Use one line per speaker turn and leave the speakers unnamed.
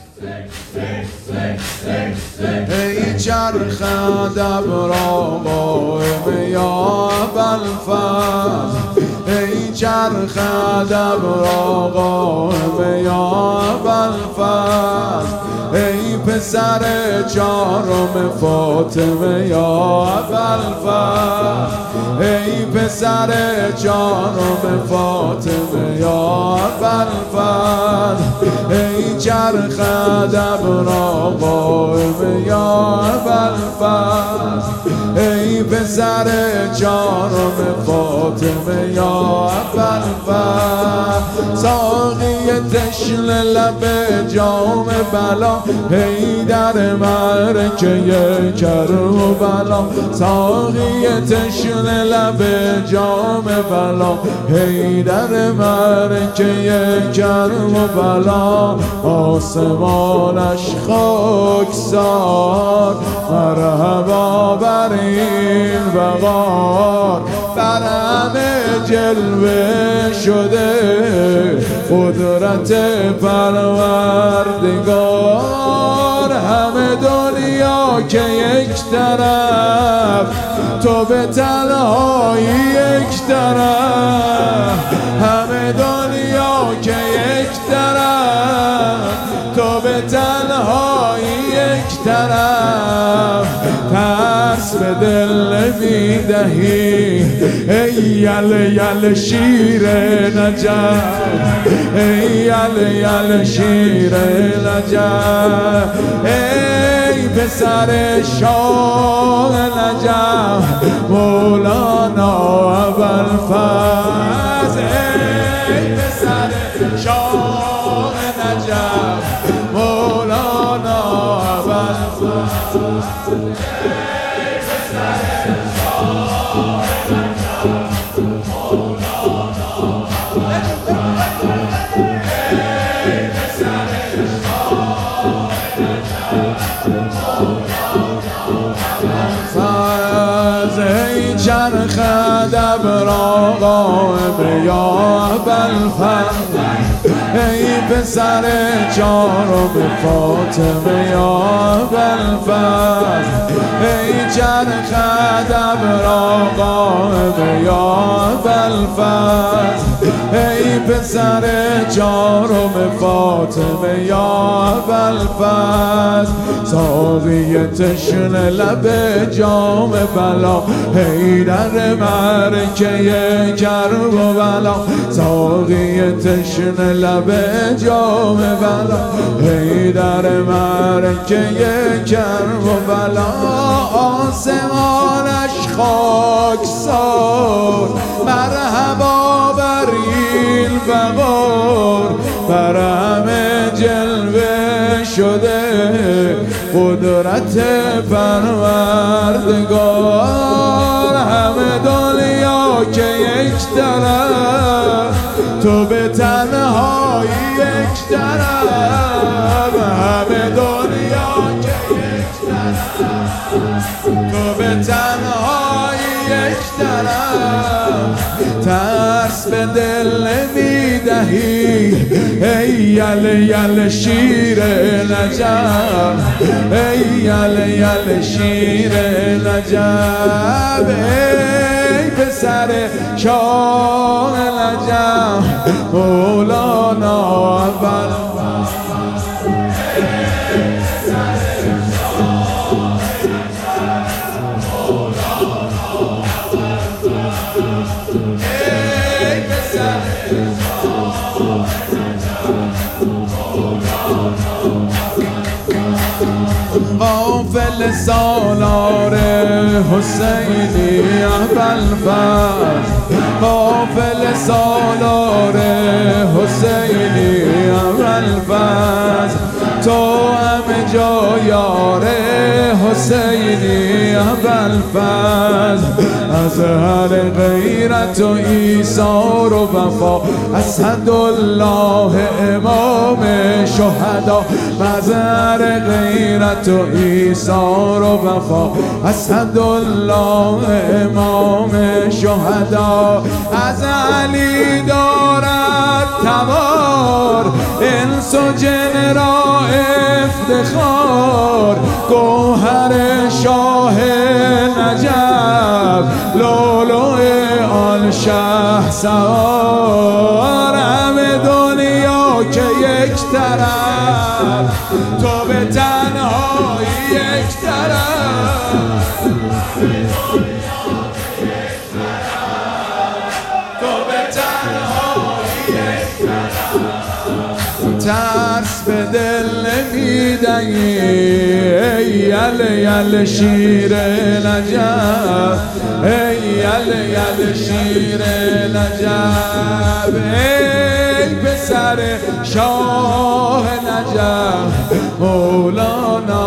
ای چرخ ادب را قائم یا ابوالفضل، ای چرخ ادب را قائم یا ابوالفضل، ای پسر چهارم فاطمه یا ابوالفضل، ای پسر چهارم فاطمه یا ابوالفضل، ای چرخ ادب را قائم یا ابوالفضل، ای پسر چهارم فاطمه یا ابوالفضل، ساقی تشنه لب جام بلا، حیدر معرکه کربلا، ساقی تشنه لب جام بلا، حیدر معرکه کربلا، آسمانش خاکسار، مرحبا بر این وقار، بر همه جلوه شده قدرت پروردگار، همه دنیا که یک طرف، تو به تنهایی یک طرف، همه دنیا که یک طرف، تو به تنهایی یک طرف، ترس به دل میدهی ای یل یل شیر نجف، ای یل یل شیر نجف، ای پسر شاه نجف مولانا ابوالفضل، ای پسر شاه نجف مولانا ابوالفضل، ای پسر شاه نجف مولانا ابوالفضل، ای پسر شاه نجف مولانا ابوالفضل، ای چرخ ادب را قائم یا ابوالفضل، ای پسر چهارم فاطمه یا ابوالفضل، ای چرخ ادب را قائم یا ابوالفضل، ای پسر چهارم فاطمه یا ابوالفضل، ساقی تشنه لب جام بلا، حیدر معرکه کربلا، ساقی تشنه لب جام بلا، حیدر معرکه کربلا، آسمانش خاکسار، مرحبا بر این وقار، بر همه جلوه شده قدرت پروردگار، همه دنیا که یک طرف، تو به تنهایی یک طرف، همه دنیا که یک طرف، تو به تنهایی یک طرف، ترس به دل میدهی ای یل یل شیر نجف، ای یل یل شیر نجف، ای پسر شاه نجف مولانا ابوالفضل، ای پسر شاه نجف مولانا ابوالفضل، ای پسر شاه نجف مولانا ابوالفضل، غافل سالار حسینی ابوالفضل، غافل سالار حسینی ابوالفضل، تو همه جا یار حسینی ابوالفضل، از هر غیرت و ایثار و وفا، اسدالله امام شهدا، از هر غیرت و ایثار و وفا، اسدالله امام شهدا، از علی دارد تبار انس و جن را افتخار گوهر شاه نجف لولو آن شه سوار همه دنیا که یک طرف تو به تنهایی یک طرف تو به تنهایی یک طرف ترس به دل نمیدهی ای یله یله شیر نجف ای یله یله شیر نجف ای پسر شاه نجف مولانا